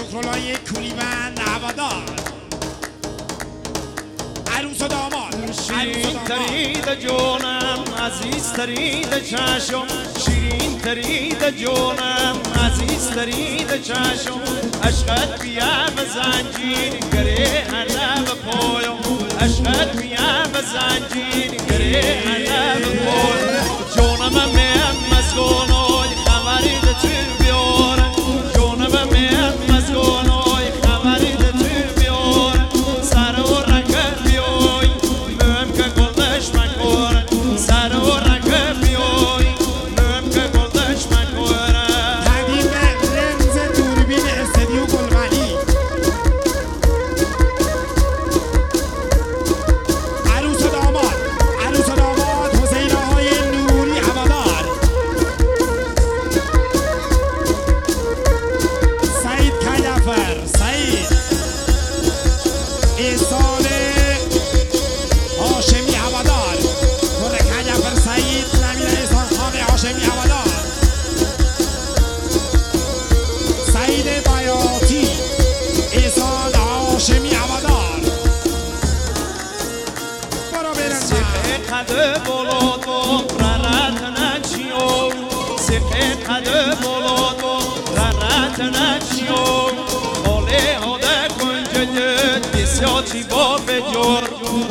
کلاه کولیبند هوادار عروس و داماد شیرین ترید جونم عزیز ترید چشم شیرین ترید جونم عزیز ترید چشم عشقت بیا به زنجیر گره هنه به پایم عشقت بیا به زنجیر گره هنه به پایم جونم میم مزگونای خبری ده تو بیاره جونم میم مزگونای خبری ده تو بیاره سر و رکب بیای مهم که گلدش مکوره سر و رکب بیای مهم که گلدش مکوره تقدیم لنز دوربین استدیو گلغنی عروس و داماد حسین آقای نوری هوادار سعید کیفر سعید احسان هاشمی هوادار کل کیفر سعید نمیر احسان خان هاشمی هوادار سعید بیاتی احسان هاشمی هوادار برو برن سقه بولادو ررت نچیو سقه بولادو ررت نچیو اوله هده کنجد بسیاتی با بجور